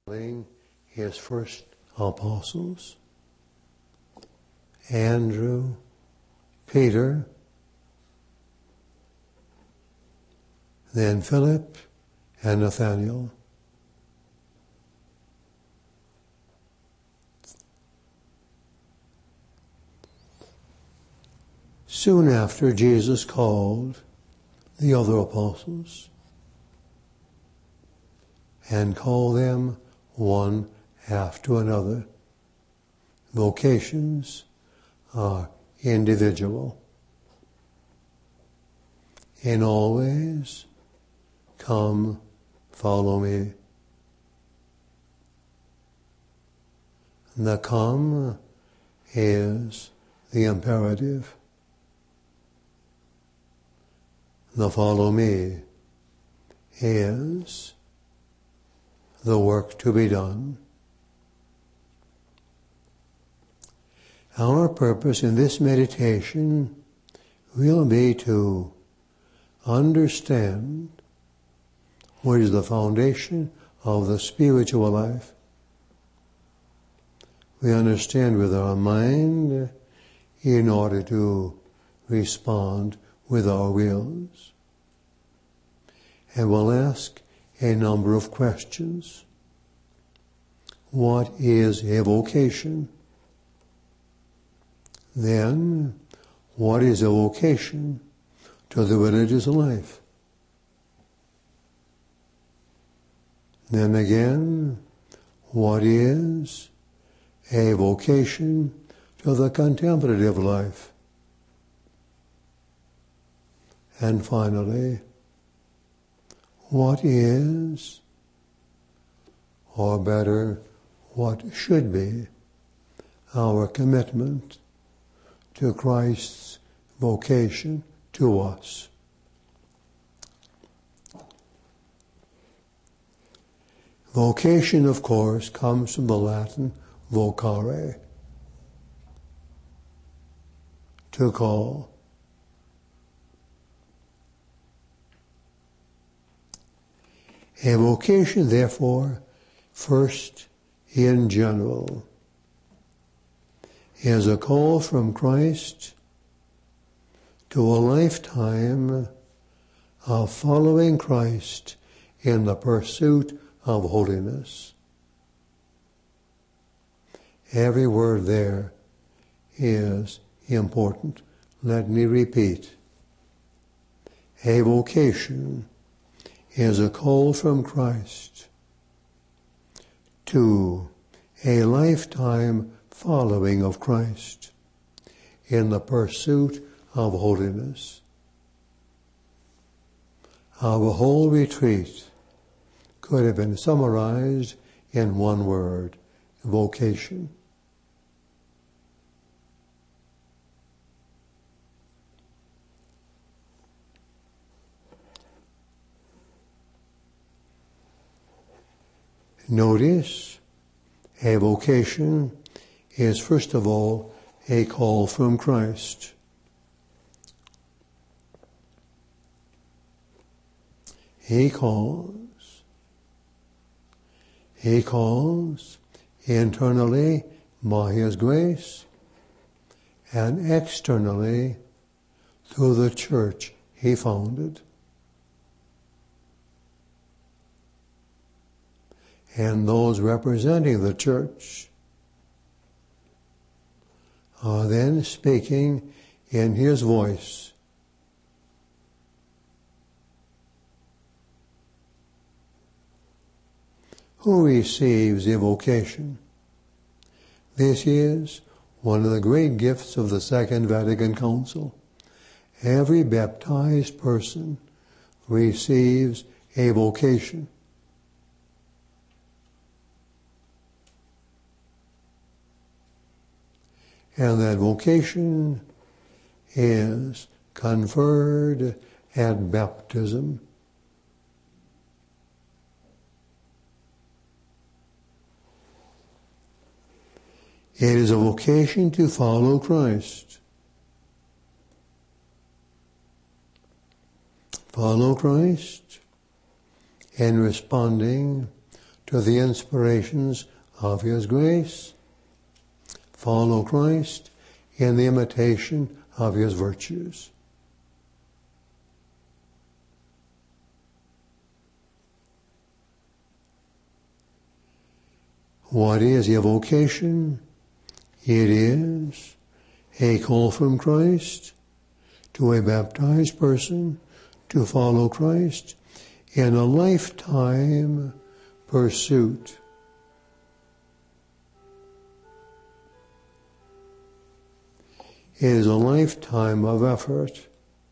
His first apostles, Andrew, Peter, then Philip and Nathanael. Soon after, Jesus called the other apostles and called them one after another. Vocations are individual. And always, come, follow me. The come is the imperative. The follow me is the work to be done. Our purpose in this meditation will be to understand what is the foundation of the spiritual life. We understand with our mind in order to respond with our wills. And we'll ask a number of questions. What is a vocation? Then, what is a vocation to the religious life? Then again, what is a vocation to the contemplative life? And finally, what is, or better, what should be, our commitment to Christ's vocation to us? Vocation, of course, comes from the Latin vocare, to call. A vocation, therefore, first in general, is a call from Christ to a lifetime of following Christ in the pursuit of holiness. Every word there is important. Let me repeat. A vocation is a call from Christ to a lifetime following of Christ in the pursuit of holiness. Our whole retreat could have been summarized in one word: vocation. Notice, a vocation is first of all a call from Christ. He calls internally by His grace and externally through the church He founded. And those representing the church are then speaking in His voice. Who receives a vocation? This is one of the great gifts of the Second Vatican Council. Every baptized person receives a vocation. And that vocation is conferred at baptism. It is a vocation to follow Christ. Follow Christ in responding to to the inspirations of His grace. Follow Christ in the imitation of His virtues. What is a vocation? It is a call from Christ to a baptized person to follow Christ in a lifetime pursuit. It is a lifetime of effort.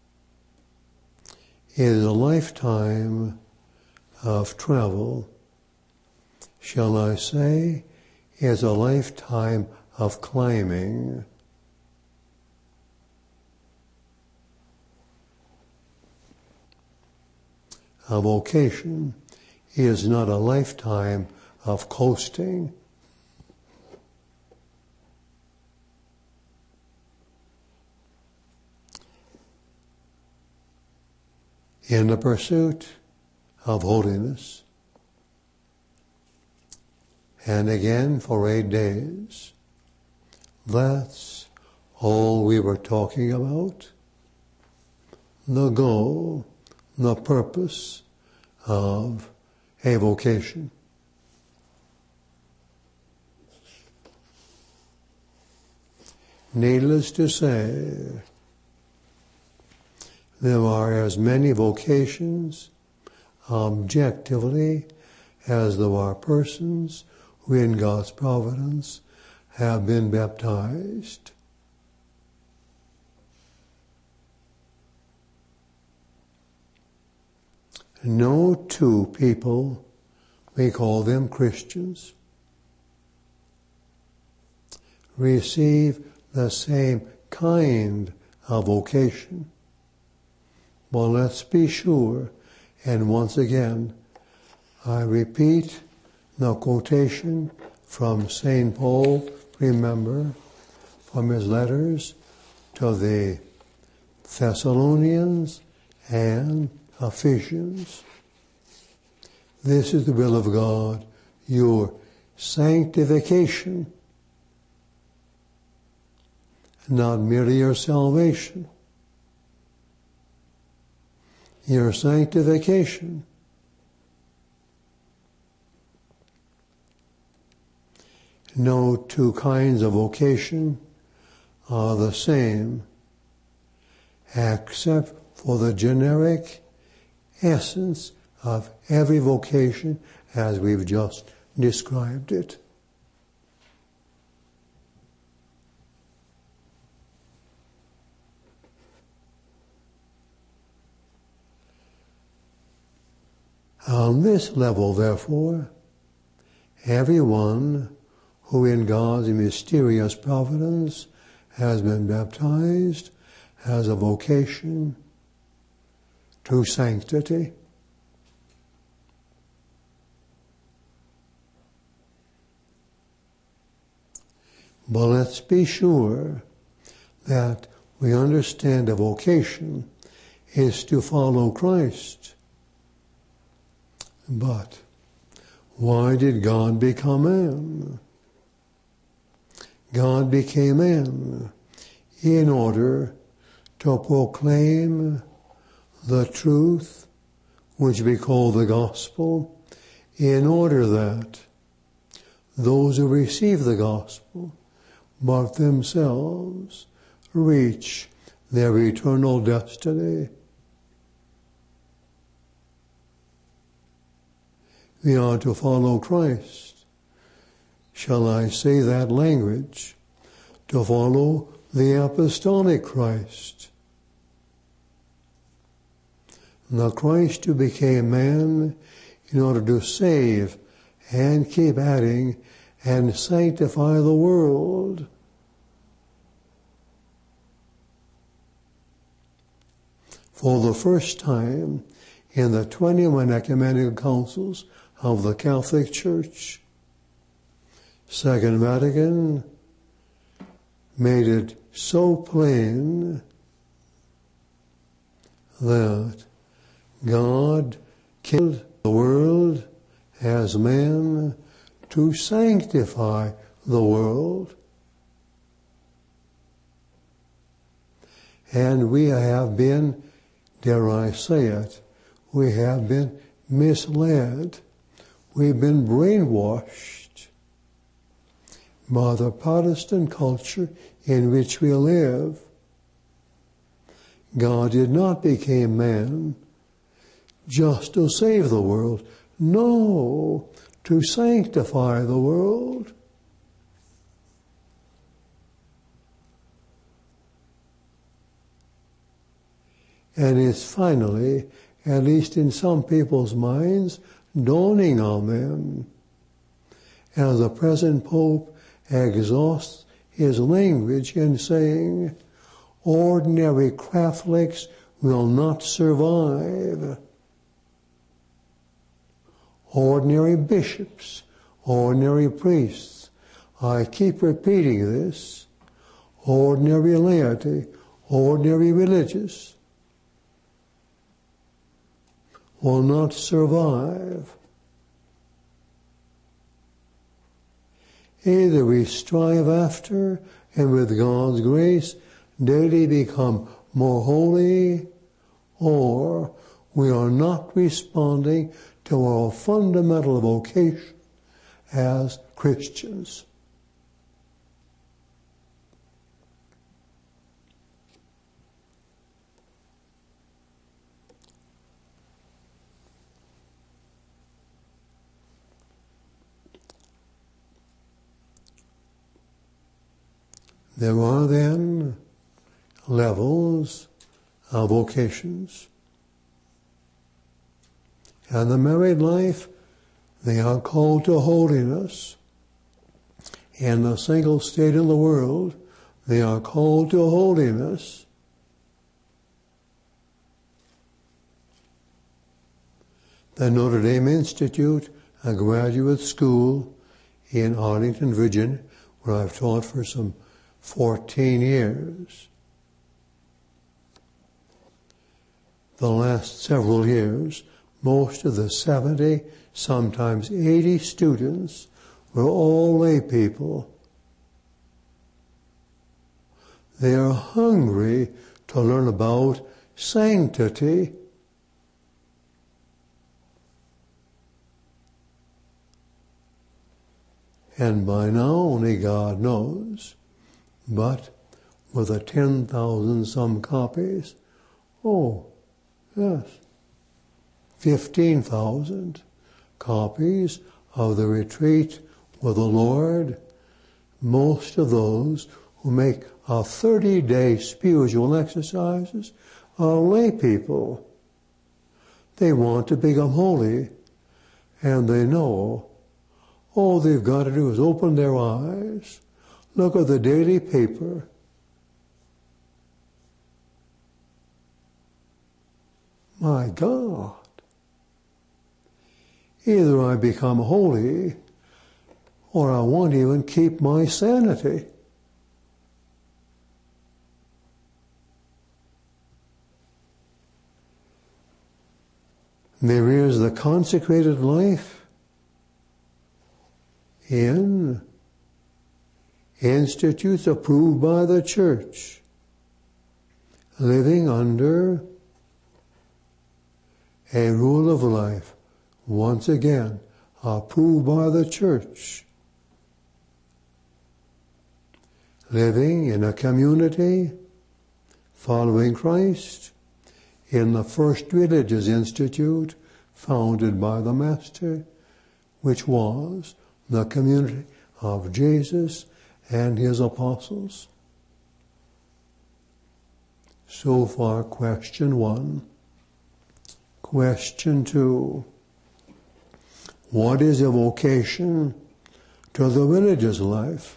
It is a lifetime of travel. Shall I say, it is a lifetime of climbing. A vocation is not a lifetime of coasting. In the pursuit of holiness. And again for 8 days. That's all we were talking about. The goal, the purpose of a vocation. Needless to say, there are as many vocations objectively as there are persons who in God's providence have been baptized. No two people, we call them Christians, receive the same kind of vocation. But let's be sure, and once again, I repeat the quotation from St. Paul, remember, from his letters to the Thessalonians and Ephesians. This is the will of God, your sanctification, not merely your salvation. Your sanctification. No two kinds of vocation are the same, except for the generic essence of every vocation as we've just described it. On this level, therefore, everyone who in God's mysterious providence has been baptized has a vocation to sanctity. But let's be sure that we understand a vocation is to follow Christ. But why did God become man? God became man in order to proclaim the truth, which we call the gospel, in order that those who receive the gospel but themselves reach their eternal destiny. We are to follow Christ. Shall I say that language? To follow the apostolic Christ. The Christ who became man in order to save and keep adding and sanctify the world. For the first time in the 21 ecumenical councils of the Catholic Church, Second Vatican made it so plain that God killed the world as men to sanctify the world. And we have been, dare I say it, we have been misled. We've been brainwashed by the Protestant culture in which we live. God did not become man just to save the world. No, to sanctify the world. And it's finally, at least in some people's minds, dawning on them as the present Pope exhausts his language in saying, ordinary Catholics will not survive. Ordinary bishops, ordinary priests, I keep repeating this, ordinary laity, ordinary religious, will not survive. Either we strive after and with God's grace daily become more holy, or we are not responding to our fundamental vocation as Christians. There are then levels of vocations. And the married life, they are called to holiness. In the single state in the world, they are called to holiness. The Notre Dame Institute, a graduate school in Arlington, Virginia, where I've taught for some 14 years. The last several years, most of the 70, sometimes 80 students were all lay people. They are hungry to learn about sanctity. And by now only God knows. But with the 10,000 some copies, oh, yes, 15,000 copies of the Retreat with the Lord. Most of those who make a 30-day spiritual exercises are lay people. They want to become holy, and they know all they've got to do is open their eyes, look at the daily paper, my God, either I become holy or I won't even keep my sanity. There is the consecrated life in institutes approved by the church, living under a rule of life, once again, approved by the church, living in a community, following Christ, in the first religious institute founded by the Master, which was the community of Jesus and his apostles. So far, question 1. Question 2. What is a vocation to the religious life?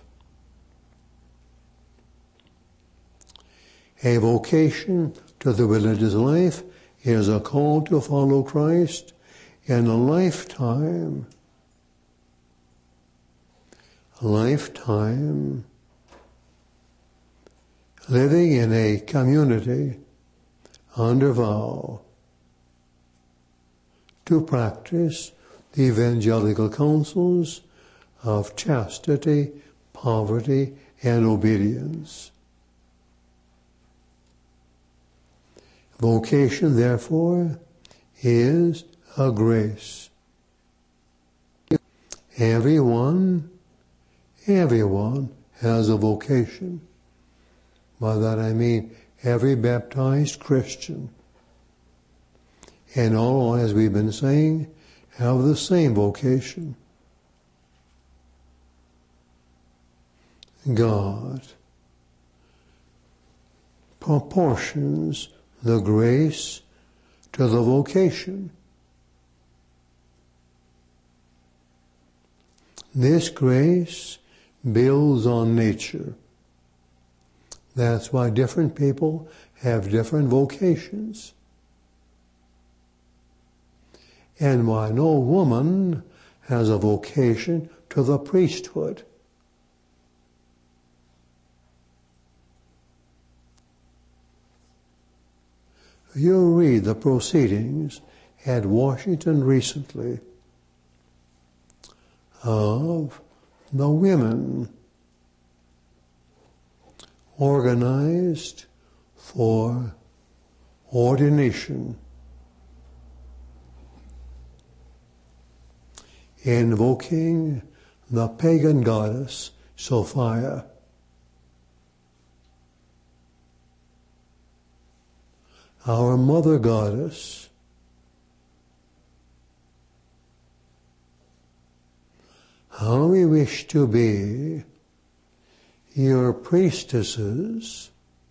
A vocation to the religious life is a call to follow Christ in a lifetime. Living in a community under vow to practice the evangelical counsels of chastity, poverty, and obedience. Vocation, therefore, is a grace. Everyone has a vocation. By that I mean every baptized Christian. And all, as we've been saying, have the same vocation. God proportions the grace to the vocation. This grace builds on nature. That's why different people have different vocations. And why no woman has a vocation to the priesthood. You read the proceedings at Washington recently of the women organized for ordination, invoking the pagan goddess Sophia. Our mother goddess, how we wish to be your priestesses,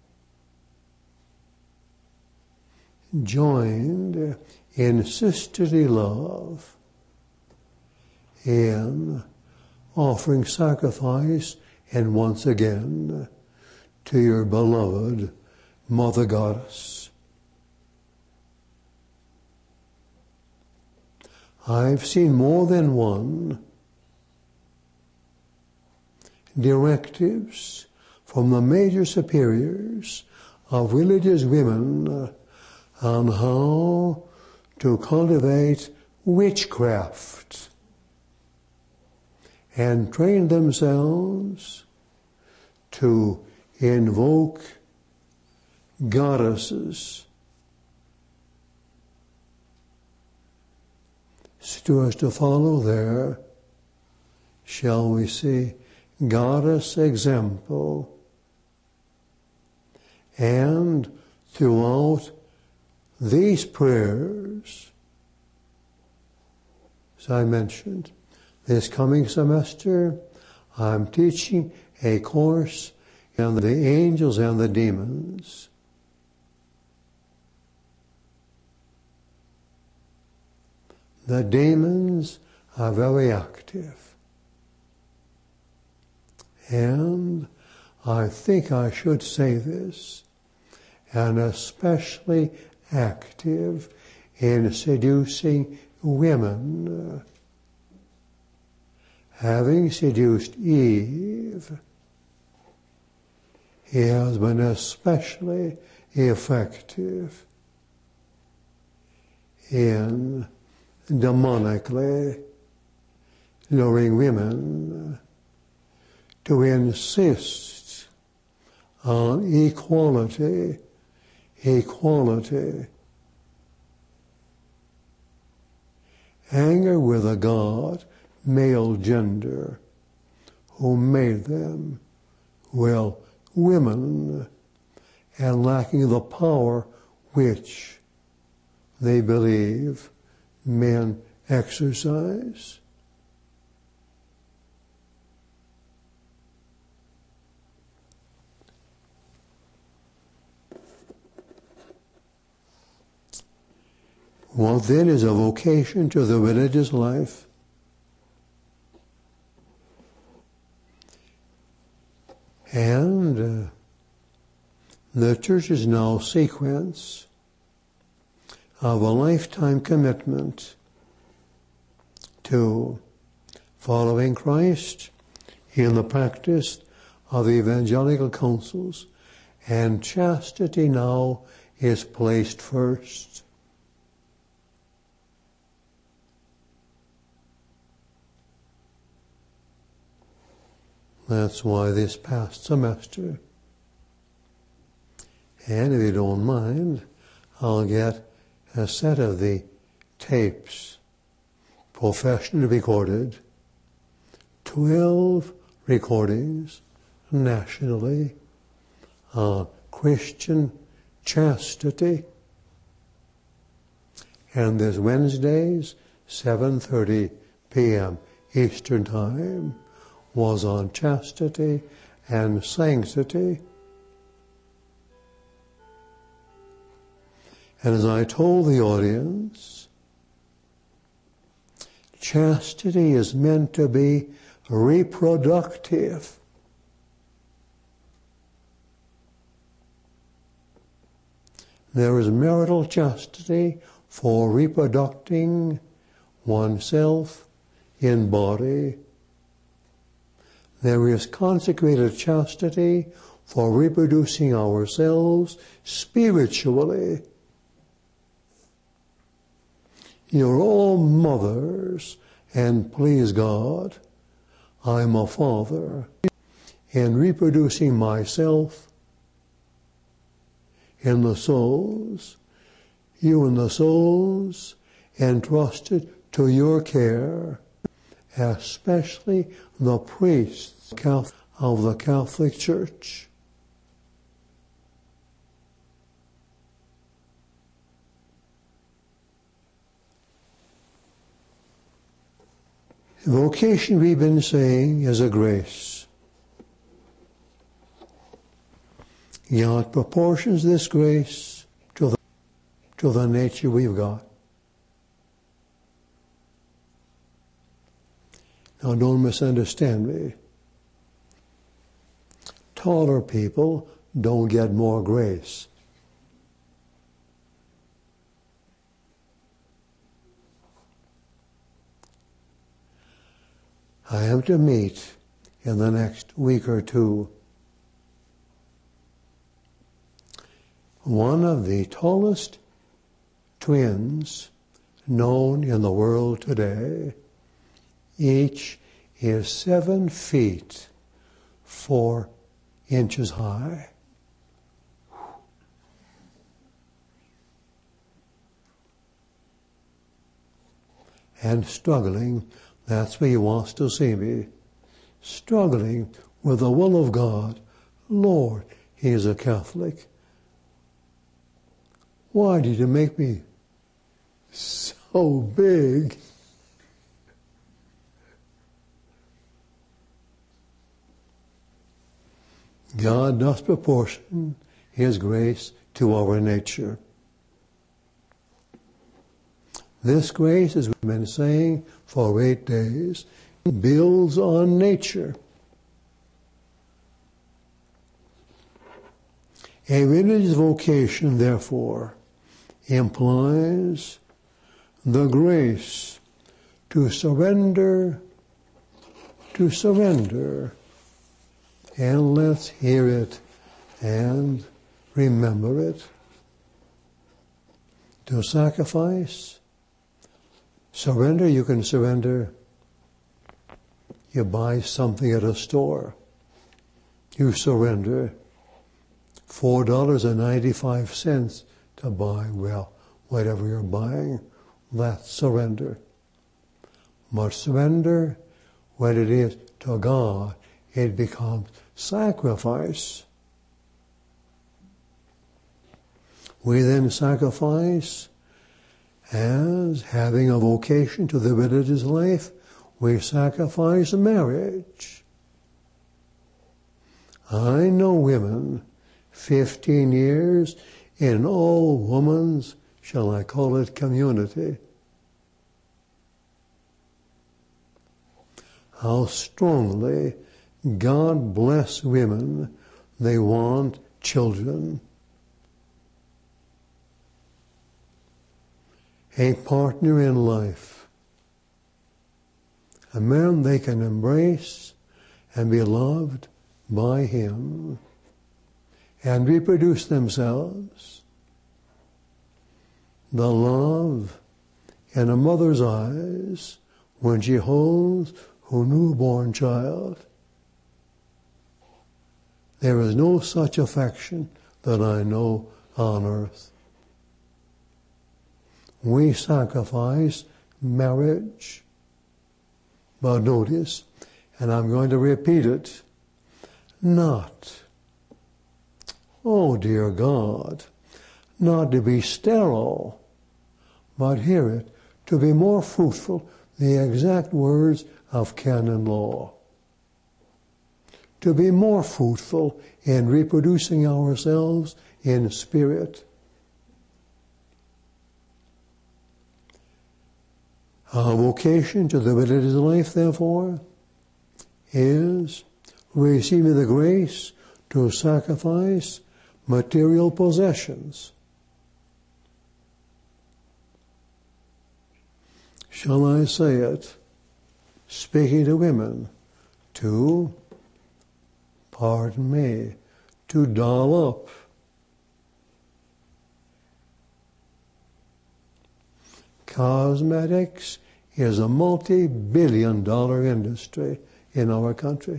joined in sisterly love, in offering sacrifice and once again to your beloved mother goddess. I've seen more than one directives from the major superiors of religious women on how to cultivate witchcraft and train themselves to invoke goddesses so as to follow their, shall we say, goddess example. And throughout these prayers, as I mentioned, this coming semester, I'm teaching a course on the angels and the demons. The demons are very active. And I think I should say this, and especially active in seducing women. Having seduced Eve, he has been especially effective in demonically luring women to insist on equality, anger with a God, male gender, who made them, well, women, and lacking the power which they believe men exercise. What then is a vocation to the religious life? And the church's now sequence of a lifetime commitment to following Christ in the practice of the evangelical counsels, and chastity now is placed first. That's why this past semester, and if you don't mind, I'll get a set of the tapes, professionally recorded, 12 recordings nationally on Christian chastity. And this Wednesdays, 7:30 p.m. Eastern Time, was on chastity and sanctity. And as I told the audience, chastity is meant to be reproductive. There is marital chastity for reproducing oneself in body. There is consecrated chastity for reproducing ourselves spiritually. You're all mothers, and please God, I'm a father. In reproducing myself in the souls, you and the souls entrusted to your care, especially the priests of the Catholic Church. The vocation we've been saying is a grace. God proportions this grace to the nature we've got. Now don't misunderstand me. Taller people don't get more grace. I have to meet in the next week or two one of the tallest twins known in the world today. Each is 7 feet 4 inches high. And struggling, that's where he wants to see me, struggling with the will of God. Lord, he is a Catholic. Why did you make me so big? God does proportion his grace to our nature. This grace, as we've been saying for 8 days, builds on nature. A religious vocation, therefore, implies the grace to surrender, and let's hear it and remember it. To sacrifice, surrender, you can surrender. You buy something at a store. You surrender $4.95 to buy, well, whatever you're buying. That's surrender. But surrender, when it is to God, it becomes sacrifice. We then sacrifice as having a vocation to the religious life. We sacrifice marriage. I know women, 15 years in all woman's, shall I call it, community. How strongly God bless women. They want children. A partner in life. A man they can embrace and be loved by him and reproduce themselves. The love in a mother's eyes when she holds her newborn child. There is no such affection that I know on earth. We sacrifice marriage. But notice, and I'm going to repeat it, not, oh dear God, not to be sterile, but hear it, to be more fruitful, the exact words of canon law. To be more fruitful in reproducing ourselves in spirit. Our vocation to the religious life, therefore, is receiving the grace to sacrifice material possessions. Shall I say it, speaking to women, to, pardon me, to doll up. Cosmetics is a multi-billion-dollar industry in our country.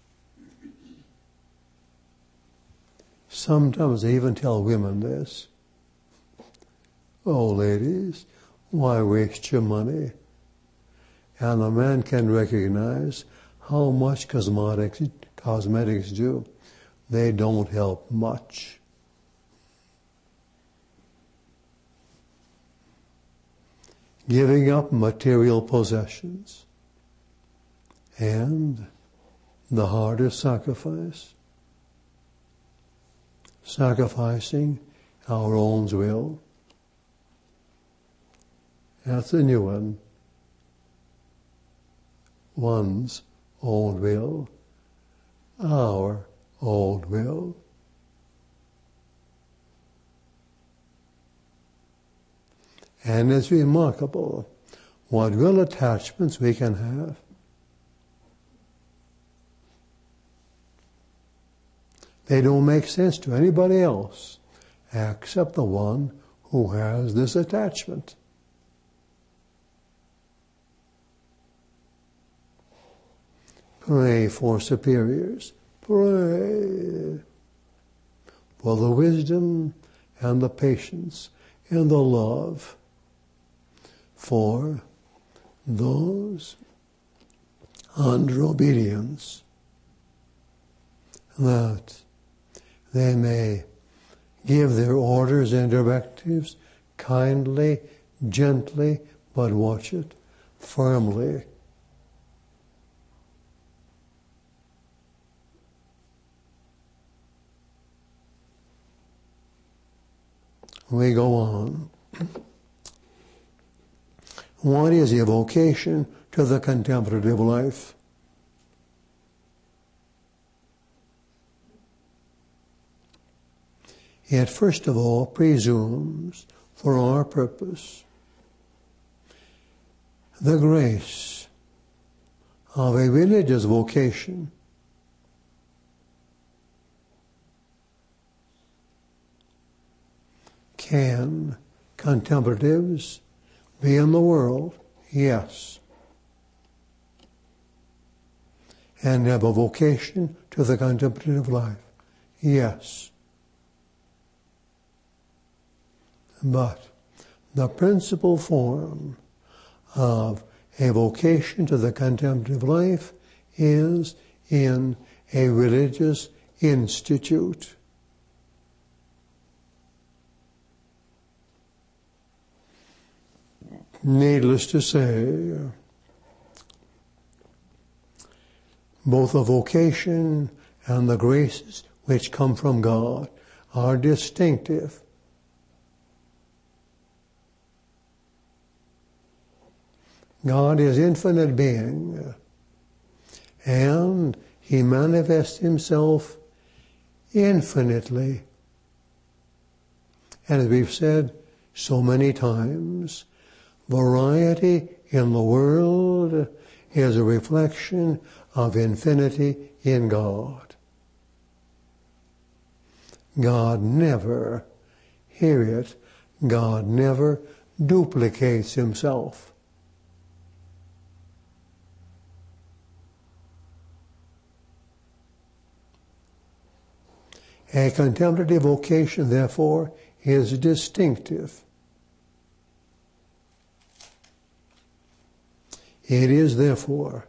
Sometimes I even tell women this. Oh, ladies, why waste your money? And a man can recognize how much cosmetics do. They don't help much. Giving up material possessions. And the hardest sacrifice, sacrificing our own will. That's a new one. One's own will, our own will. And it's remarkable what real attachments we can have. They don't make sense to anybody else except the one who has this attachment. Pray for superiors. Pray for the wisdom and the patience and the love for those under obedience, that they may give their orders and directives kindly, gently, but watch it, firmly. We go on. What is a vocation to the contemplative life? It first of all presumes for our purpose the grace of a religious vocation. Can contemplatives be in the world? Yes. And have a vocation to the contemplative life? Yes. But the principal form of a vocation to the contemplative life is in a religious institute. Needless to say, both the vocation and the graces which come from God are distinctive. God is infinite being, and He manifests Himself infinitely. And as we've said so many times, variety in the world is a reflection of infinity in God. God never, hear it, God never duplicates Himself. A contemplative vocation, therefore, is distinctive. It is, therefore,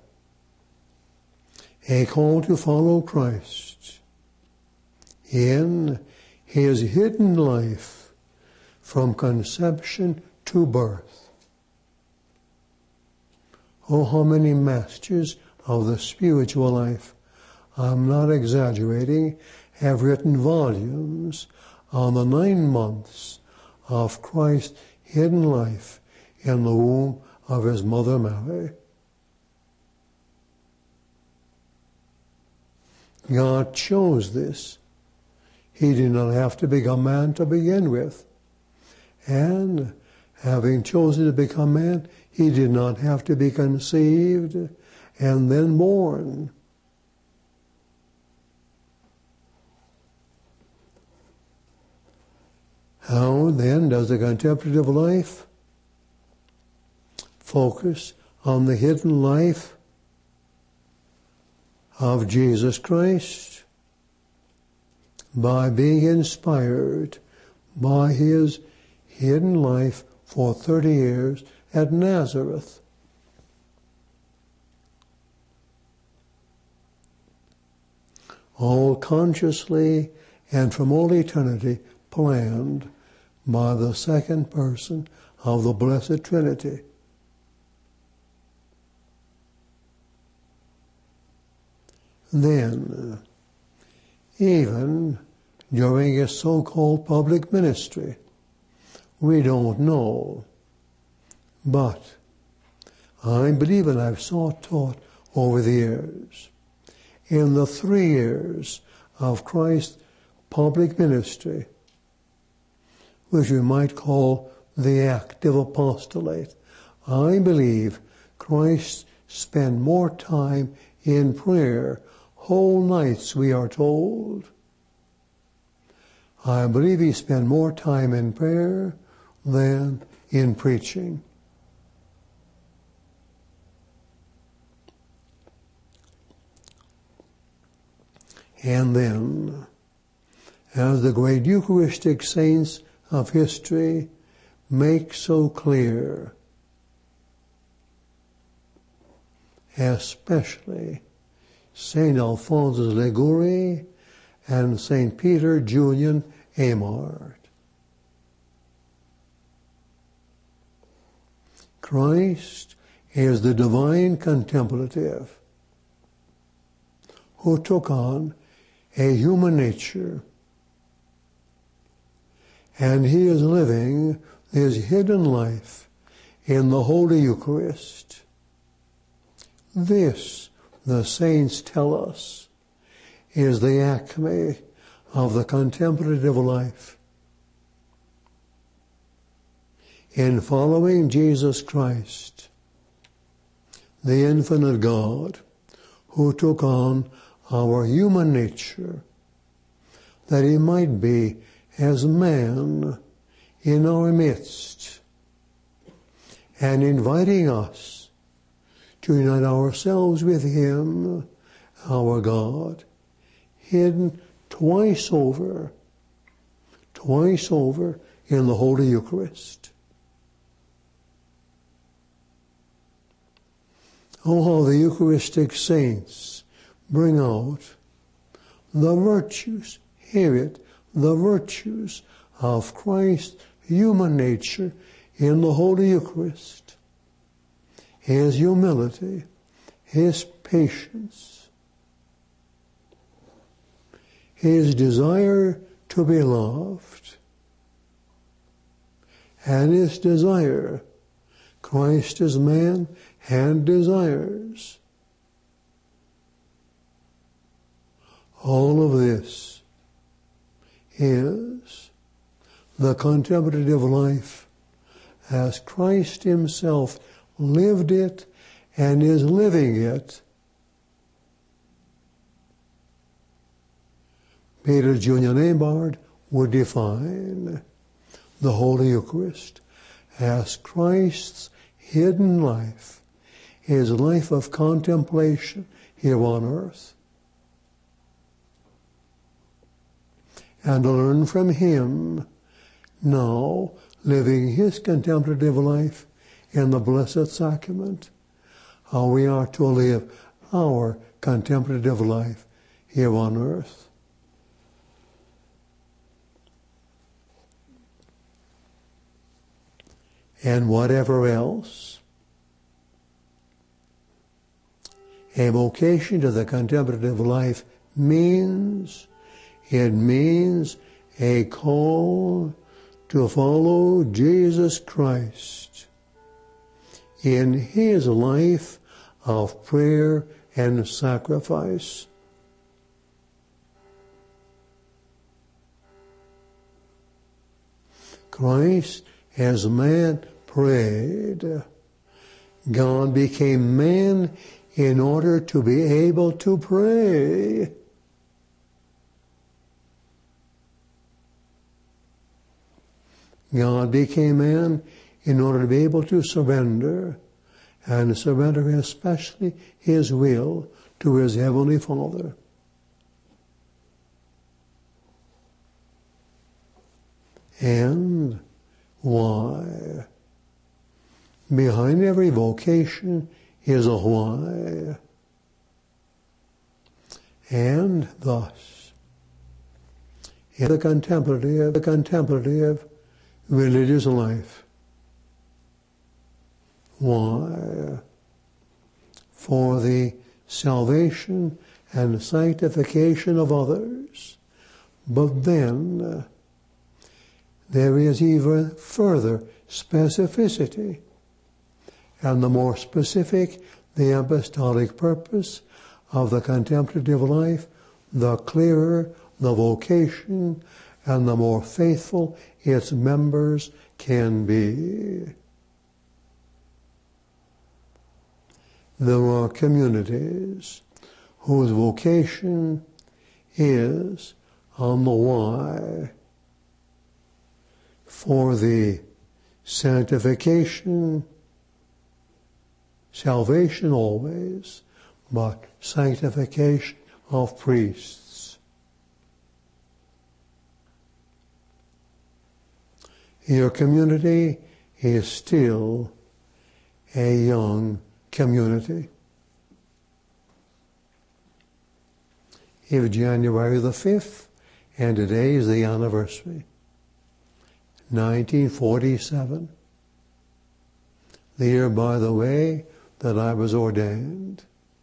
a call to follow Christ in his hidden life from conception to birth. Oh, how many masters of the spiritual life, I'm not exaggerating, have written volumes on the 9 months of Christ's hidden life in the womb of his mother Mary. God chose this. He did not have to become man to begin with. And having chosen to become man, he did not have to be conceived and then born. How then does the contemplative life focus on the hidden life of Jesus Christ? By being inspired by his hidden life for 30 years at Nazareth. All consciously and from all eternity planned by the second person of the Blessed Trinity. Then, even during his so-called public ministry, we don't know, but I believe, and I've taught over the years, in the 3 years of Christ's public ministry, which we might call the active apostolate, I believe Christ spent more time in prayer, whole nights we are told. I believe he spent more time in prayer than in preaching. And then, as the great Eucharistic saints of history make so clear, especially St. Alphonsus Liguori and St. Peter Julian Eymard, Christ is the divine contemplative who took on a human nature, and he is living his hidden life in the Holy Eucharist. This, the saints tell us, is the acme of the contemplative life. In following Jesus Christ, the infinite God, who took on our human nature, that he might be as man in our midst, and inviting us to unite ourselves with him, our God, hidden twice over in the Holy Eucharist. Oh, how the Eucharistic saints bring out the virtues, hear it, the virtues of Christ's human nature in the Holy Eucharist. His humility, his patience, his desire to be loved, and his desire, Christ as man and desires. All of this is the contemplative life as Christ himself lived it and is living it. Peter Julian Eymard would define the Holy Eucharist as Christ's hidden life, his life of contemplation here on earth. and to learn from him, now living his contemplative life in the Blessed Sacrament, how we are to live our contemplative life here on earth. And whatever else, a vocation to the contemplative life means, it means a call to follow Jesus Christ in his life of prayer and sacrifice. Christ, as man, prayed. God became man in order to be able to pray. God became man in order to be able to surrender, and surrender especially his will to his Heavenly Father. And why? Behind every vocation is a why. And thus, in the contemplative religious life, why? For the salvation and sanctification of others. But then, there is even further specificity. And the more specific the apostolic purpose of the contemplative life, the clearer the vocation and the more faithful its members can be. There are communities whose vocation is on the why, for the sanctification, salvation always, but sanctification of priests. Your community is still a young community. If January the 5th, and today is the anniversary, 1947, the year, by the way, that I was ordained.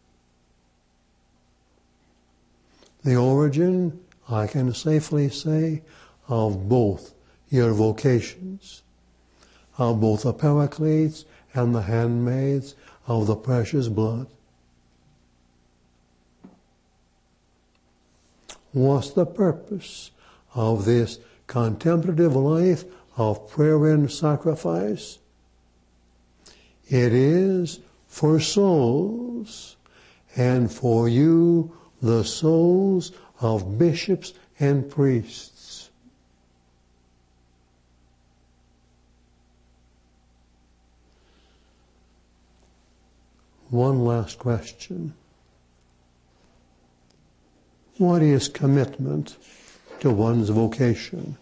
The origin, I can safely say, of both your vocations, of both the paracletes and the handmaids of the precious blood. What's the purpose of this contemplative life of prayer and sacrifice? It is for souls, and for you, the souls of bishops and priests. One last question. What is commitment to one's vocation?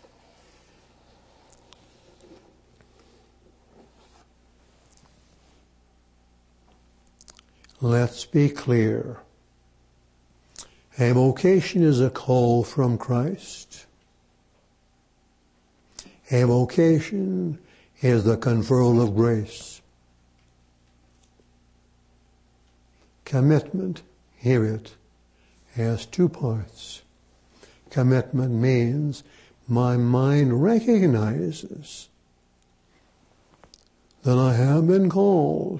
Let's be clear. A vocation is a call from Christ. A vocation is the conferral of grace. Commitment, hear it, has two parts. Commitment means my mind recognizes that I have been called,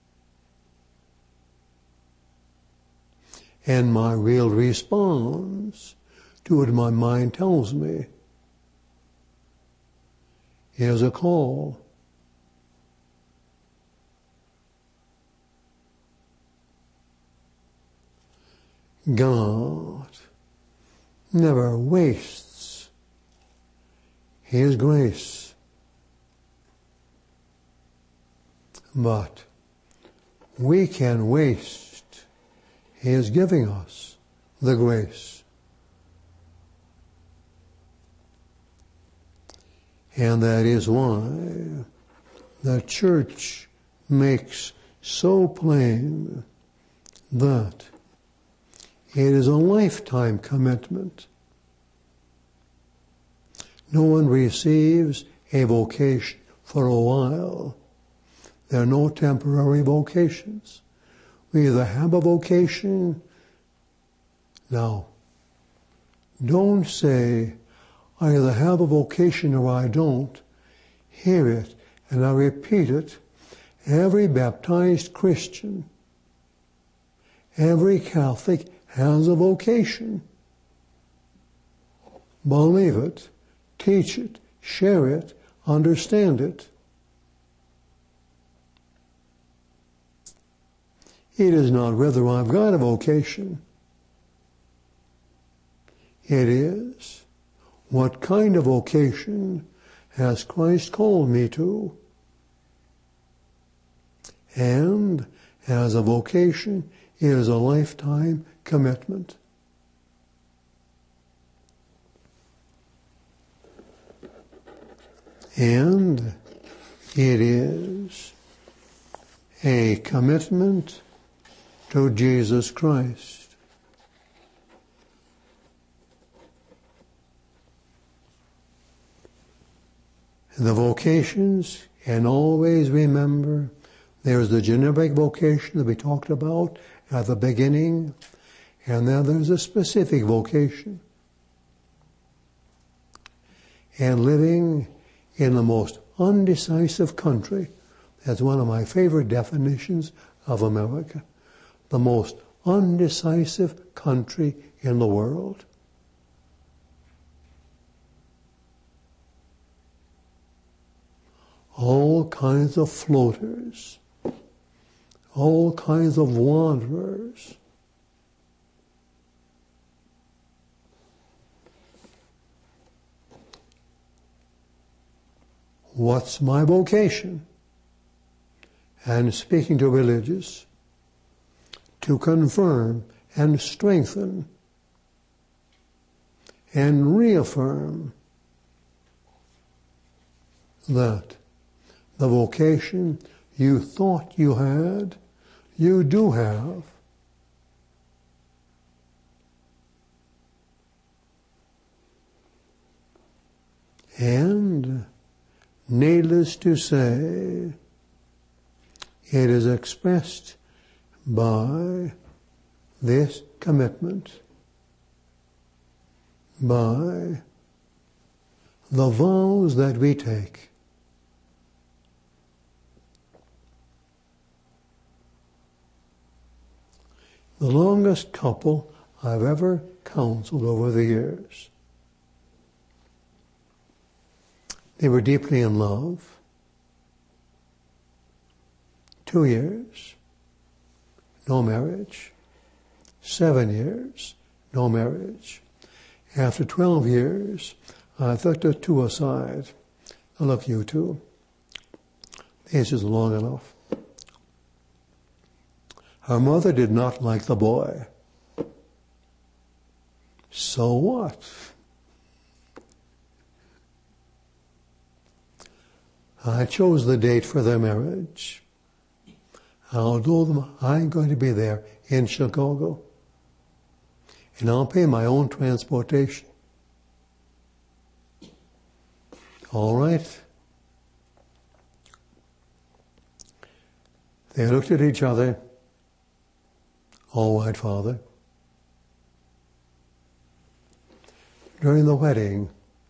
and my real response to what my mind tells me is a call. God never wastes His grace, but we can waste His giving us the grace. And that is why the church makes so plain that it is a lifetime commitment. No one receives a vocation for a while. There are no temporary vocations. We either have a vocation. Now, don't say, I either have a vocation or I don't. Hear it, and I repeat it. Every baptized Christian, every Catholic has a vocation. Believe it, teach it, share it, understand it. It is not whether I've got a vocation. It is, what kind of vocation has Christ called me to? And as a vocation, it is a lifetime commitment. And it is a commitment to Jesus Christ. The vocations, and always remember, there's the generic vocation that we talked about at the beginning, and then there's a specific vocation. And living in the most undecisive country, that's one of my favorite definitions of America, the most undecisive country in the world. All kinds of floaters, all kinds of wanderers. What's my vocation? And speaking to religious, to confirm and strengthen and reaffirm that the vocation you thought you had, you do have. And needless to say, it is expressed by this commitment, by the vows that we take. The longest couple I've ever counseled over the years. They were deeply in love. 2 years, no marriage. 7 years, no marriage. After 12 years, I took the two aside. Now look, you two, this is long enough. Her mother did not like the boy. So what? I chose the date for their marriage. I told them I'm going to be there in Chicago. And I'll pay my own transportation. All right. They looked at each other. All right, Father. During the wedding,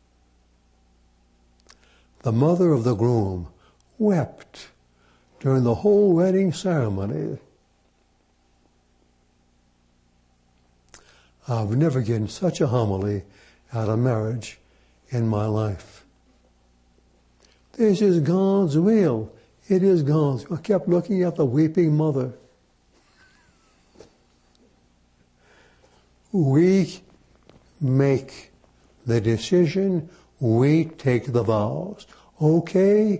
the mother of the groom wept during the whole wedding ceremony. I've never given such a homily at a marriage in my life. This is God's will. It is God's. I kept looking at the weeping mother. We make the decision, we take the vows. Okay?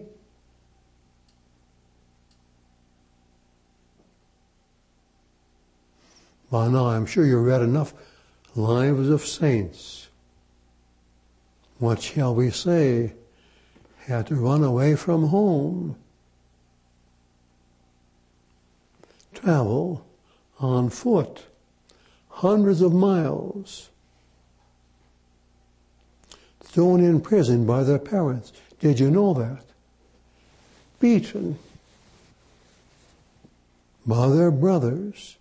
By now, I'm sure you read enough lives of saints. What shall we say? had to run away from home, travel on foot hundreds of miles, thrown in prison by their parents. Did you know that? Beaten by their brothers.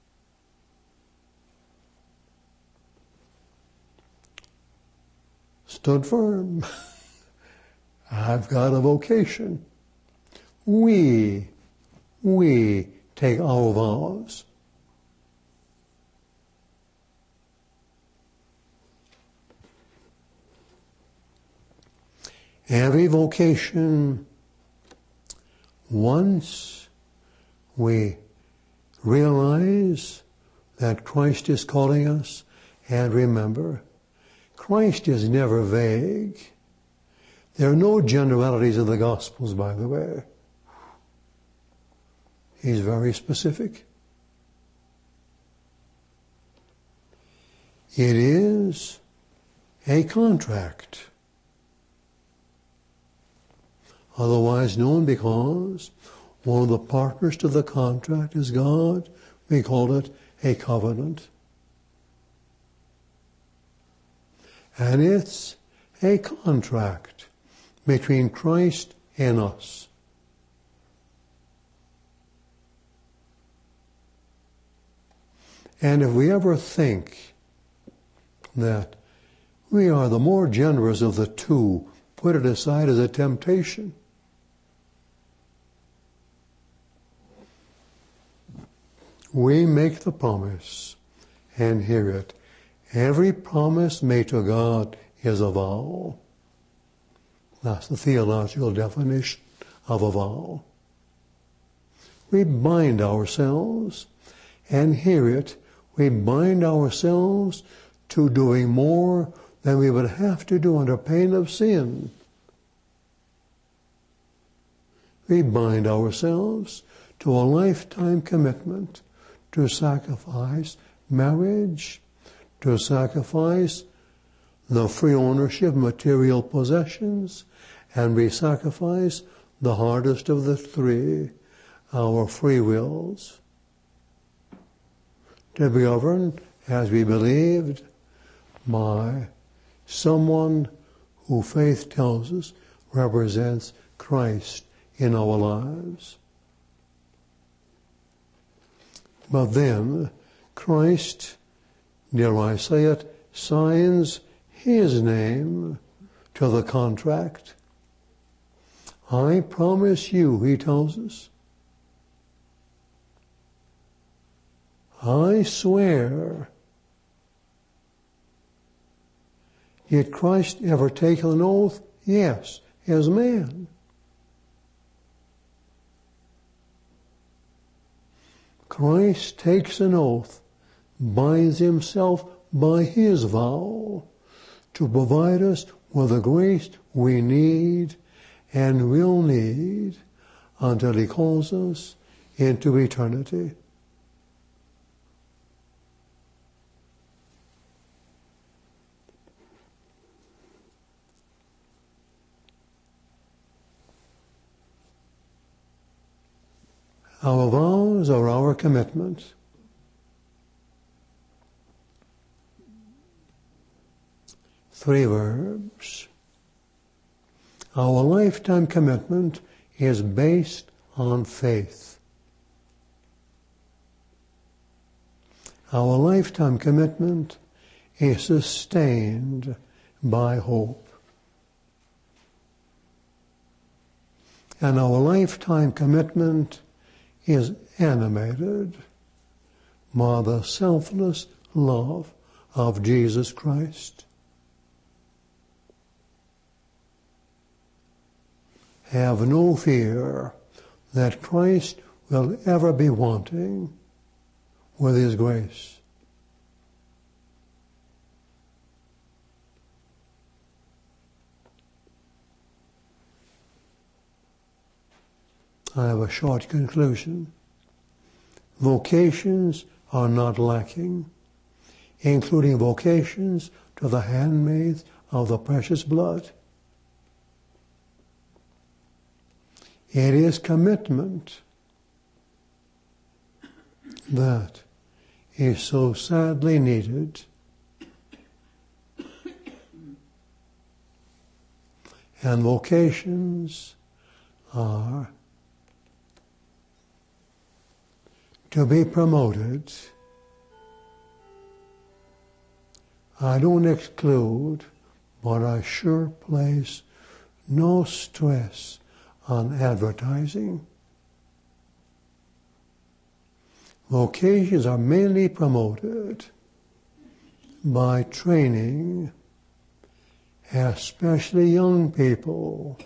Stood firm. I've got a vocation. We take our vows. Every vocation, once we realize that Christ is calling us, and remember, Christ is never vague. There are no generalities in the Gospels, by the way. He's very specific. It is a contract, otherwise known because one of the partners to the contract is God. We call it a covenant. And it's a contract between Christ and us. And if we ever think that we are the more generous of the two, put it aside as a temptation. We make the promise and hear it. Every promise made to God is a vow. That's the theological definition of a vow. We bind ourselves and hear it. We bind ourselves to doing more than we would have to do under pain of sin. We bind ourselves to a lifetime commitment to sacrifice marriage, to sacrifice the free ownership of material possessions, and we sacrifice the hardest of the three, our free wills, to be governed, as we believed, by someone who faith tells us represents Christ in our lives. But then Christ, dare I say it, signs his name to the contract. I promise you, he tells us, I swear. Did Christ ever take an oath? Yes, as man. Christ takes an oath, binds himself by his vow to provide us with the grace we need and will need until he calls us into eternity. Our vows are our commitments. Three verbs. Our lifetime commitment is based on faith. Our lifetime commitment is sustained by hope. And our lifetime commitment is animated by the selfless love of Jesus Christ. Have no fear that Christ will ever be wanting with his grace. I have a short conclusion. Vocations are not lacking, including vocations to the handmaids of the precious blood. It is commitment that is so sadly needed. And vocations are to be promoted. I don't exclude, but I sure place no stress on advertising. Vocations are mainly promoted by training, especially young people,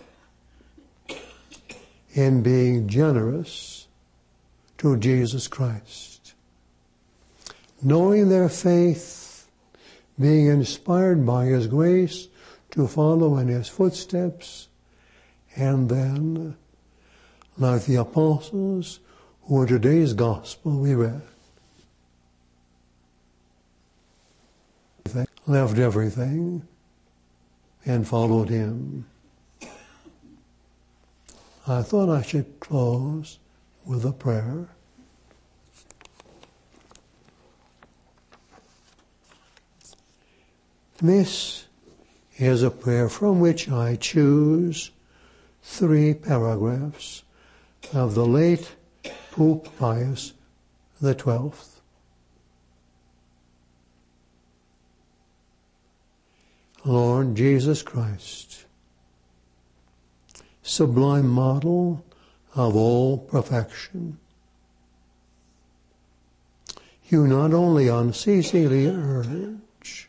in being generous to Jesus Christ. Knowing their faith, being inspired by His grace to follow in His footsteps, and then, like the apostles who in today's gospel we read, left everything and followed Him. I thought I should close with a prayer. This is a prayer from which I choose 3 paragraphs of the late Pope Pius XII. Lord Jesus Christ, sublime model of all perfection, you not only unceasingly urge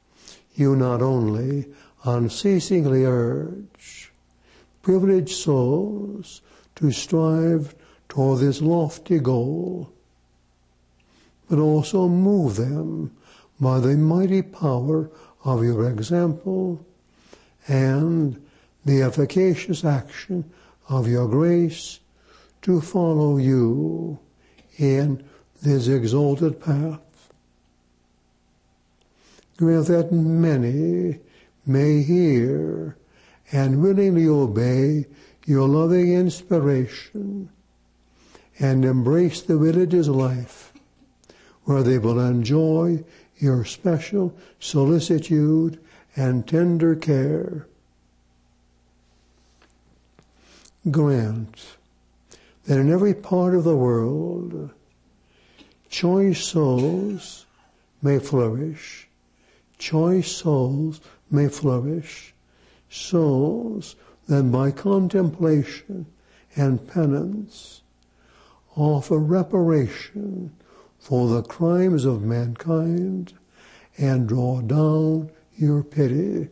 privileged souls to strive toward this lofty goal, but also move them by the mighty power of your example and the efficacious action of your grace to follow you in this exalted path. Grant that many may hear and willingly obey your loving inspiration and embrace the religious life where they will enjoy your special solicitude and tender care. Grant that in every part of the world, choice souls may flourish, souls that by contemplation and penance offer reparation for the crimes of mankind and draw down your pity.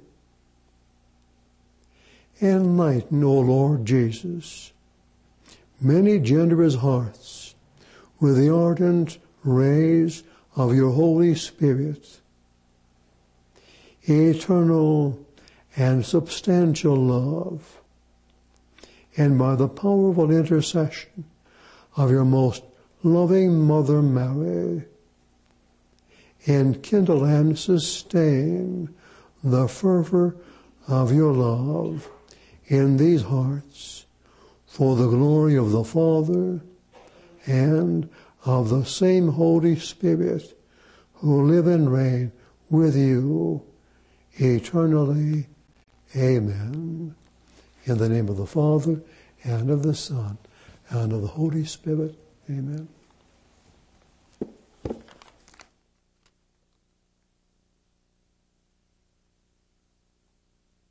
Enlighten, O Lord Jesus, many generous hearts with the ardent rays of your Holy Spirit. Eternal and substantial love, and by the powerful intercession of your most loving Mother Mary, enkindle and sustain the fervor of your love in these hearts for the glory of the Father and of the same Holy Spirit who live and reign with you eternally. Amen. In the name of the Father, and of the Son, and of the Holy Spirit. Amen.